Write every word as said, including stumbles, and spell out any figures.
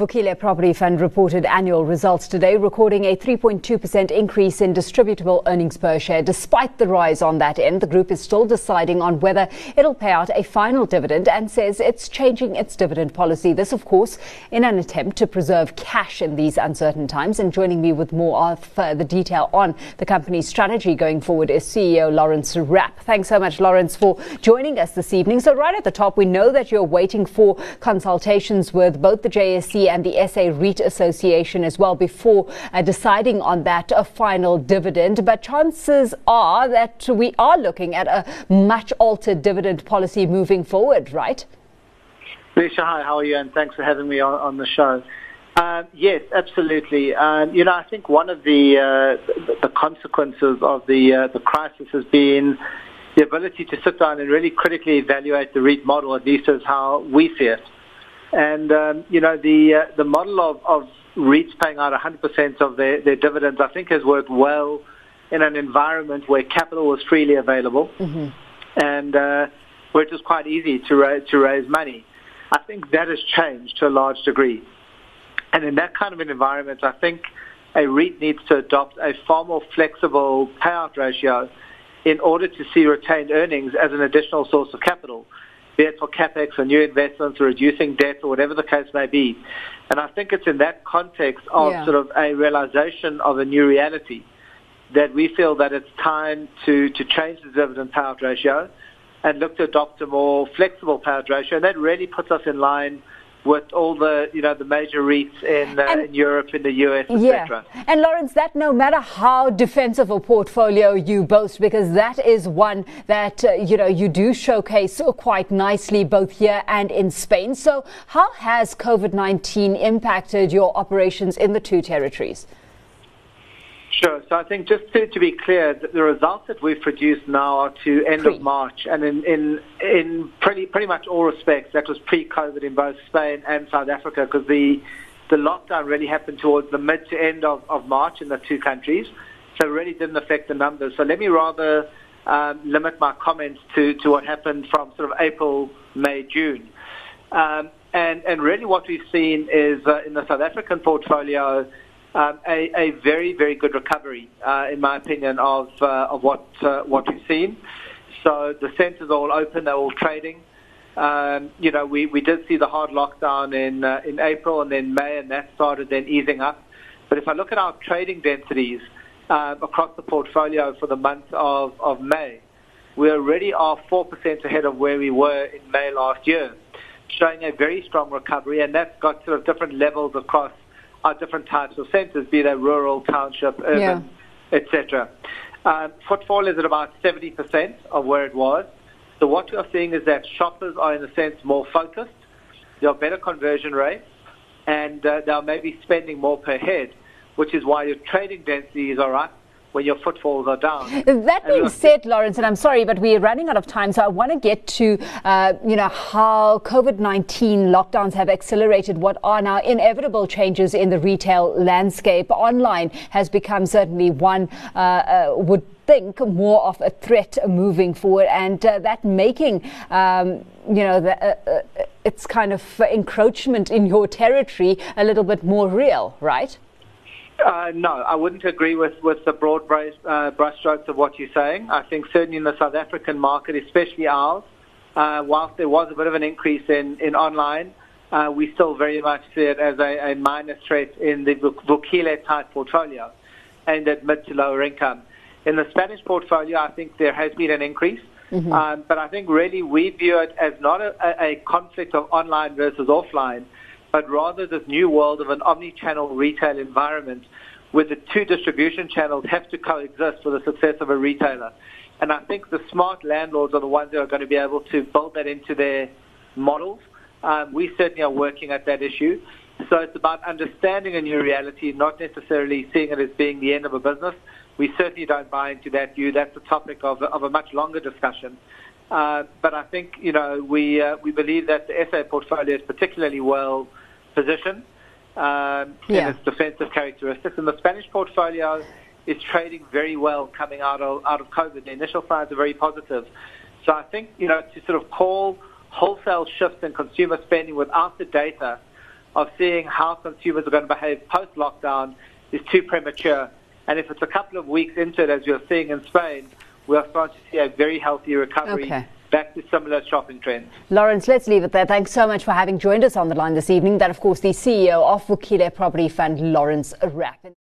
Vukile Property Fund reported annual results today, recording a three point two percent increase in distributable earnings per share. Despite the rise on that end, the group is still deciding on whether it'll pay out a final dividend and says it's changing its dividend policy. This, of course, in an attempt to preserve cash in these uncertain times. And joining me with more of uh, the detail on the company's strategy going forward is C E O Lawrence Rapp. Thanks so much, Lawrence, for joining us this evening. So right at the top, we know that you're waiting for consultations with both the J S C and the S A REIT Association as well before uh, deciding on that uh, final dividend. But chances are that we are looking at a much altered dividend policy moving forward, right? Lisa, hi, how are you? And thanks for having me on, on the show. Uh, yes, absolutely. Um, you know, I think one of the uh, the consequences of the uh, the crisis has been the ability to sit down and really critically evaluate the REIT model, at least as how we see it. And, um, you know, the uh, the model of, of REITs paying out one hundred percent of their, their dividends, I think, has worked well in an environment where capital was freely available mm-hmm. and uh, where it was quite easy to, ra- to raise money. I think that has changed to a large degree. And in that kind of an environment, I think a REIT needs to adopt a far more flexible payout ratio in order to see retained earnings as an additional source of capital, be it for capex or new investments or reducing debt or whatever the case may be. And I think it's in that context of yeah. sort of a realization of a new reality that we feel that it's time to, to change the dividend payout ratio and look to adopt a more flexible payout ratio. And that really puts us in line with all the, you know, the major REITs in, uh, in Europe, in the U S, et cetera. Yeah. And Lawrence, that no matter how defensive a portfolio you boast, because that is one that, uh, you know, you do showcase quite nicely both here and in Spain. So how has COVID nineteen impacted your operations in the two territories? Sure. So I think just to, to be clear, the, the results that we've produced now are to end pre. of March, and in in, in pretty pretty much all respects, that was pre-COVID in both Spain and South Africa, because the the lockdown really happened towards the mid to end of, of March in the two countries, so it really didn't affect the numbers. So let me rather um, limit my comments to, to what happened from sort of April, May, June. Um, and, and really what we've seen is uh, in the South African portfolio, Um, a, a very, very good recovery, uh, in my opinion, of uh, of what uh, what we've seen. So the centres are all open; they're all trading. Um, you know, we, we did see the hard lockdown in uh, in April and then May, and that started then easing up. But if I look at our trading densities uh, across the portfolio for the month of, of May, we already are four percent ahead of where we were in May last year, showing a very strong recovery, and that's got sort of different levels across our different types of centres, be they rural, township, urban, yeah. et cetera. Um, footfall is at about seventy percent of where it was. So what we are seeing is that shoppers are, in a sense, more focused. There are better conversion rates, and uh, they are maybe spending more per head, which is why your trading densities are up when your footfalls are down. That being said, Lawrence, and I'm sorry, but we're running out of time, so I want to get to, uh, you know, how COVID nineteen lockdowns have accelerated what are now inevitable changes in the retail landscape. Online has become certainly one, uh, uh, would think, more of a threat moving forward, and uh, that making, um, you know, the, uh, uh, it's kind of encroachment in your territory a little bit more real, right? Uh, no, I wouldn't agree with, with the broad brush, uh, brushstrokes of what you're saying. I think certainly in the South African market, especially ours, uh, whilst there was a bit of an increase in, in online, uh, we still very much see it as a, a minor threat in the Vukile type portfolio and at mid to lower income. In the Spanish portfolio, I think there has been an increase, mm-hmm. um, but I think really we view it as not a, a conflict of online versus offline, but rather this new world of an omni-channel retail environment where the two distribution channels have to coexist for the success of a retailer. And I think the smart landlords are the ones that are going to be able to build that into their models. Um, we certainly are working at that issue. So it's about understanding a new reality, not necessarily seeing it as being the end of a business. We certainly don't buy into that view. That's the topic of, of a much longer discussion. Uh, but I think, you know, we uh, we believe that the S A portfolio is particularly well positioned um, yeah. in its defensive characteristics. And the Spanish portfolio is trading very well coming out of out of COVID. The initial signs are very positive. So I think, you know, to sort of call wholesale shifts in consumer spending without the data of seeing how consumers are going to behave post-lockdown is too premature. And if it's a couple of weeks into it, as you're seeing in Spain, we're starting to see a very healthy recovery okay. back to similar shopping trends. Lawrence, let's leave it there. Thanks so much for having joined us on the line this evening. That, of course, the C E O of Vukile Property Fund, Lawrence Rapp.